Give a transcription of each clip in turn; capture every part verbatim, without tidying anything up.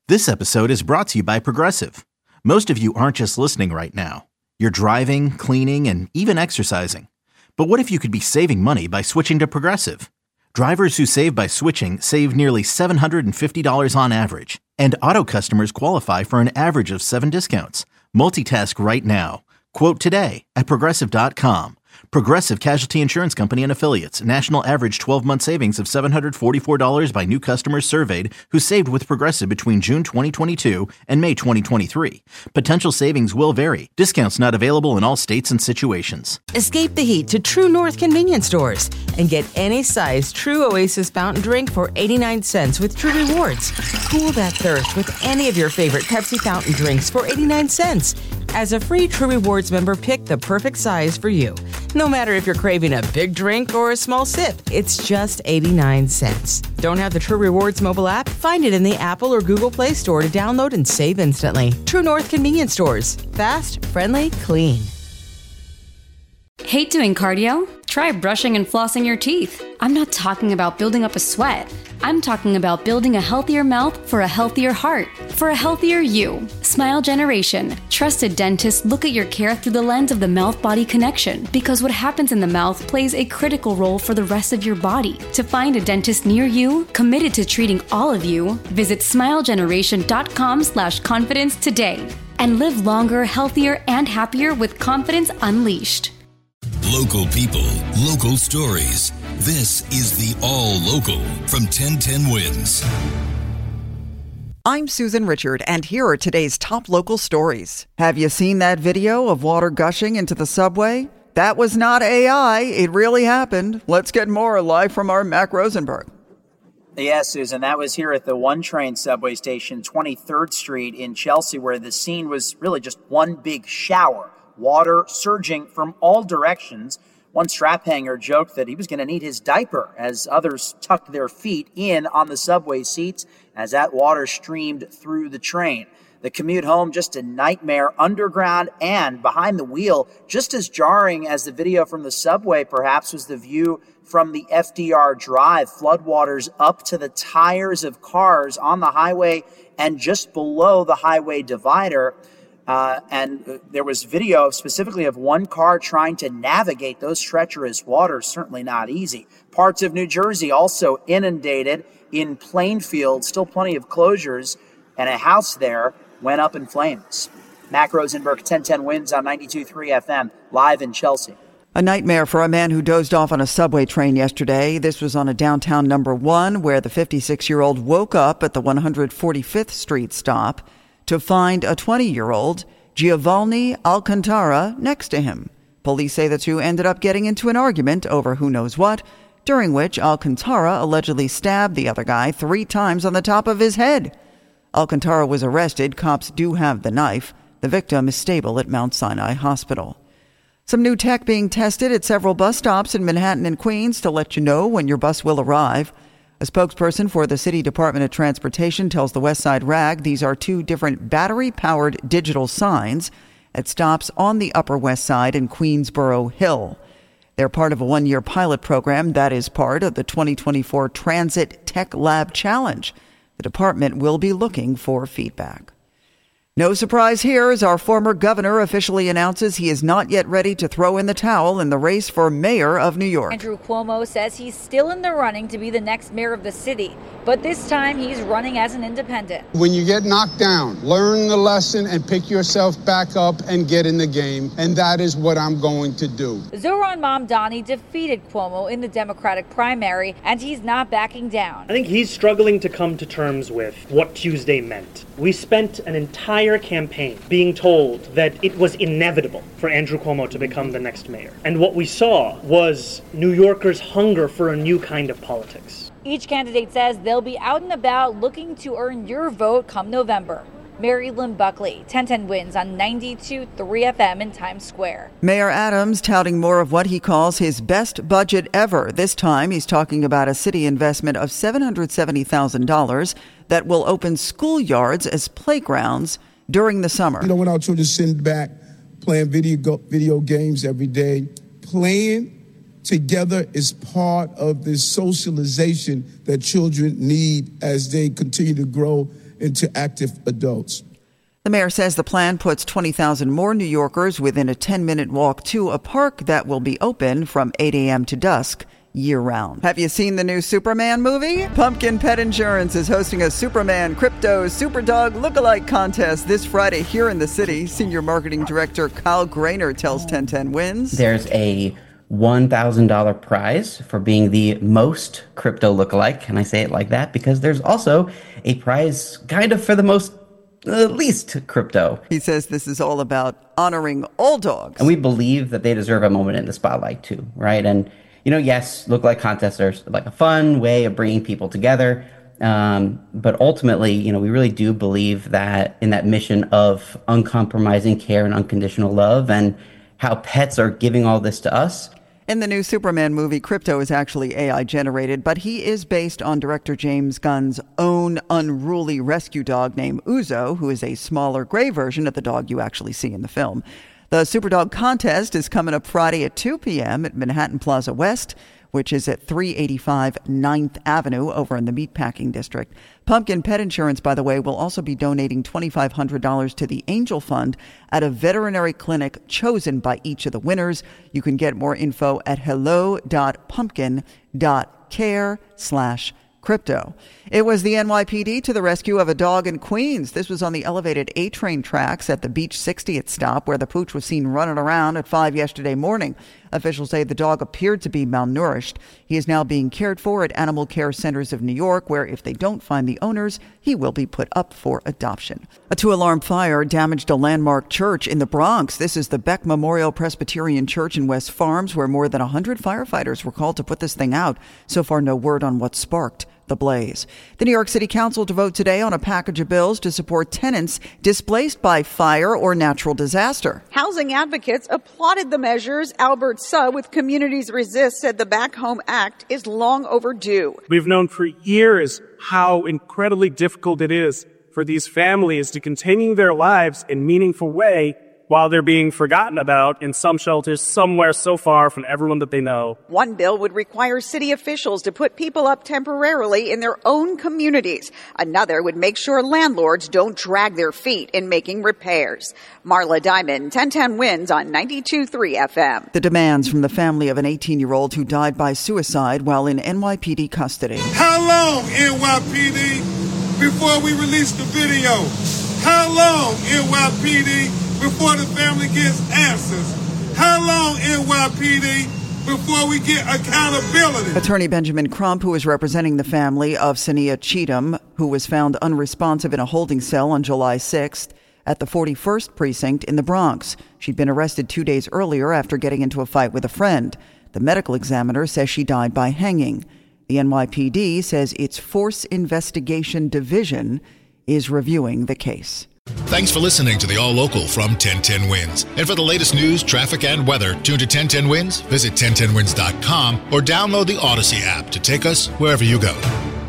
This episode is brought to you by Progressive. Most of you aren't just listening right now. You're driving, cleaning, and even exercising. But what if you could be saving money by switching to Progressive? Drivers who save by switching save nearly seven hundred fifty dollars on average. And auto customers qualify for an average of seven discounts. Multitask right now. Quote today at Progressive dot com. Progressive Casualty Insurance Company and Affiliates. National average twelve-month savings of seven hundred forty-four dollars by new customers surveyed who saved with Progressive between June twenty twenty-two and May twenty twenty-three. Potential savings will vary. Discounts not available in all states and situations. Escape the heat to True North convenience stores and get any size True Oasis fountain drink for eighty-nine cents with True Rewards. Cool that thirst with any of your favorite Pepsi fountain drinks for eighty-nine cents. As a free True Rewards member, pick the perfect size for you. No matter if you're craving a big drink or a small sip, it's just eighty-nine cents. Don't have the True Rewards mobile app? Find it in the Apple or Google Play Store to download and save instantly. True North convenience stores. Fast, friendly, clean. Hate doing cardio? Try brushing and flossing your teeth. I'm not talking about building up a sweat. I'm talking about building a healthier mouth for a healthier heart, for a healthier you. Smile Generation. Trusted dentists look at your care through the lens of the mouth-body connection, because what happens in the mouth plays a critical role for the rest of your body. To find a dentist near you, committed to treating all of you, visit smilegeneration.com slash confidence today. And live longer, healthier, and happier with confidence unleashed. Local people, local stories. This is the All Local from ten ten Wins. I'm Susan Richard, and here are today's top local stories. Have you seen that video of water gushing into the subway? That was not A I. It really happened. Let's get more live from our Mac Rosenberg. Yes, Susan, that was here at the One Train subway station, twenty-third Street in Chelsea, where the scene was really just one big shower. Water surging from all directions. One strap hanger joked that he was going to need his diaper as others tucked their feet in on the subway seats as that water streamed through the train. The commute home, just a nightmare, underground and behind the wheel. Just as jarring as the video from the subway, perhaps, was the view from the F D R Drive. Floodwaters up to the tires of cars on the highway and just below the highway divider. Uh, and there was video specifically of one car trying to navigate those treacherous waters. Certainly not easy. Parts of New Jersey also inundated. In Plainfield, still plenty of closures, and a house there went up in flames. Mac Rosenberg, ten ten Wins on ninety-two point three F M, live in Chelsea. A nightmare for a man who dozed off on a subway train yesterday. This was on a downtown number one, where the fifty-six-year-old woke up at the one hundred forty-fifth Street stop to find a twenty-year-old, Giovanni Alcantara, next to him. Police say the two ended up getting into an argument over who knows what, during which Alcantara allegedly stabbed the other guy three times on the top of his head. Alcantara was arrested. Cops do have the knife. The victim is stable at Mount Sinai Hospital. Some new tech being tested at several bus stops in Manhattan and Queens to let you know when your bus will arrive. A spokesperson for the City Department of Transportation tells the West Side Rag these are two different battery-powered digital signs at stops on the Upper West Side and Queensboro Hill. They're part of a one-year pilot program that is part of the twenty twenty-four Transit Tech Lab Challenge. The department will be looking for feedback. No surprise here as our former governor officially announces he is not yet ready to throw in the towel in the race for mayor of New York. Andrew Cuomo says he's still in the running to be the next mayor of the city, but this time he's running as an independent. When you get knocked down, learn the lesson and pick yourself back up and get in the game, and that is what I'm going to do. Zohran Mamdani defeated Cuomo in the Democratic primary, and he's not backing down. I think he's struggling to come to terms with what Tuesday meant. We spent an entire campaign being told that it was inevitable for Andrew Cuomo to become the next mayor. And what we saw was New Yorkers' hunger for a new kind of politics. Each candidate says they'll be out and about looking to earn your vote come November. Mary Lynn Buckley, ten ten Wins on ninety-two point three F M in Times Square. Mayor Adams touting more of what he calls his best budget ever. This time he's talking about a city investment of seven hundred seventy thousand dollars that will open schoolyards as playgrounds during the summer. You know, when our children sit back playing video go- video games every day, playing together is part of this socialization that children need as they continue to grow into active adults. The mayor says the plan puts twenty thousand more New Yorkers within a ten-minute walk to a park that will be open from eight a.m. to dusk year-round. Have you seen the new Superman movie? Pumpkin Pet Insurance is hosting a Superman Crypto Superdog Lookalike contest this Friday here in the city. Senior Marketing Director Kyle Grainer tells ten ten Wins. There's a one thousand dollars prize for being the most crypto lookalike, and I say it like that because there's also a prize kind of for the most uh, least crypto. He says this is all about honoring all dogs. And we believe that they deserve a moment in the spotlight too, right? And, you know, yes, lookalike contests are like a fun way of bringing people together. Um, but ultimately, you know, we really do believe that in that mission of uncompromising care and unconditional love and how pets are giving all this to us. In the new Superman movie, Crypto is actually A I generated, but he is based on director James Gunn's own unruly rescue dog named Uzo, who is a smaller gray version of the dog you actually see in the film. The Superdog contest is coming up Friday at two p.m. at Manhattan Plaza West, which is at three eighty-five ninth Avenue over in the Meatpacking District. Pumpkin Pet Insurance, by the way, will also be donating twenty-five hundred dollars to the Angel Fund at a veterinary clinic chosen by each of the winners. You can get more info at hello.pumpkin.care slash crypto. It was the N Y P D to the rescue of a dog in Queens. This was on the elevated A-train tracks at the Beach sixtieth stop, where the pooch was seen running around at five yesterday morning. Officials say the dog appeared to be malnourished. He is now being cared for at Animal Care Centers of New York, where if they don't find the owners, he will be put up for adoption. A two-alarm fire damaged a landmark church in the Bronx. This is the Beck Memorial Presbyterian Church in West Farms, where more than one hundred firefighters were called to put this thing out. So far, no word on what sparked the blaze. The New York City Council to vote today on a package of bills to support tenants displaced by fire or natural disaster. Housing advocates applauded the measures. Albert Suh with Communities Resist said the Back Home Act is long overdue. We've known for years how incredibly difficult it is for these families to continue their lives in a meaningful way while they're being forgotten about in some shelters somewhere so far from everyone that they know. One bill would require city officials to put people up temporarily in their own communities. Another would make sure landlords don't drag their feet in making repairs. Marla Diamond, ten ten Wins on ninety-two point three F M. The demands from the family of an eighteen-year-old who died by suicide while in N Y P D custody. How long, N Y P D, before we release the video? How long, N Y P D, before the family gets answers? How long, N Y P D, before we get accountability? Attorney Benjamin Crump, who is representing the family of Sania Cheatham, who was found unresponsive in a holding cell on July sixth at the forty-first precinct in the Bronx. She'd been arrested two days earlier after getting into a fight with a friend. The medical examiner says she died by hanging. The N Y P D says its Force Investigation Division is reviewing the case. Thanks for listening to the All Local from ten ten Wins. And for the latest news, traffic, and weather, tune to ten ten Wins, visit ten ten wins dot com, or download the Odyssey app to take us wherever you go.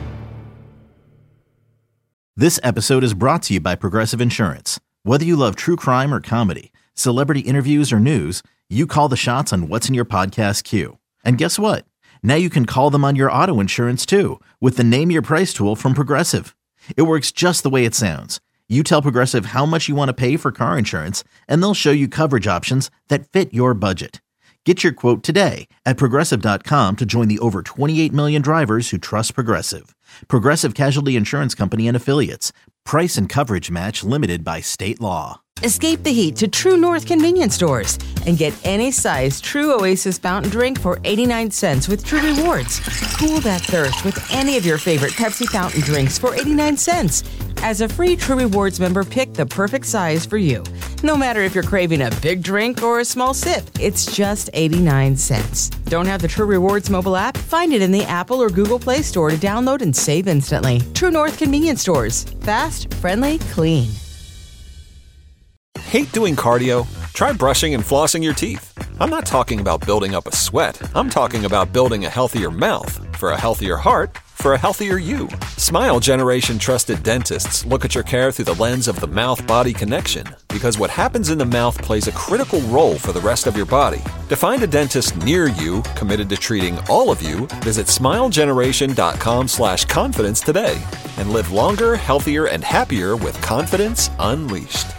This episode is brought to you by Progressive Insurance. Whether you love true crime or comedy, celebrity interviews or news, you call the shots on what's in your podcast queue. And guess what? Now you can call them on your auto insurance too with the Name Your Price tool from Progressive. It works just the way it sounds. You tell Progressive how much you want to pay for car insurance, and they'll show you coverage options that fit your budget. Get your quote today at Progressive dot com to join the over twenty-eight million drivers who trust Progressive. Progressive Casualty Insurance Company and Affiliates. Price and coverage match limited by state law. Escape the heat to True North convenience stores and get any size True Oasis fountain drink for eighty-nine cents with True Rewards. Cool that thirst with any of your favorite Pepsi fountain drinks for eighty-nine cents. As a free True Rewards member, pick the perfect size for you. No matter if you're craving a big drink or a small sip, it's just eighty-nine cents. Don't have the True Rewards mobile app? Find it in the Apple or Google Play Store to download and save instantly. True North convenience stores. Fast, friendly, clean. Hate doing cardio? Try brushing and flossing your teeth. I'm not talking about building up a sweat. I'm talking about building a healthier mouth. For a healthier heart, for a healthier you. Smile Generation trusted dentists look at your care through the lens of the mouth-body connection, because what happens in the mouth plays a critical role for the rest of your body. To find a dentist near you committed to treating all of you, visit smilegeneration.com slash confidence today and live longer, healthier, and happier with confidence unleashed.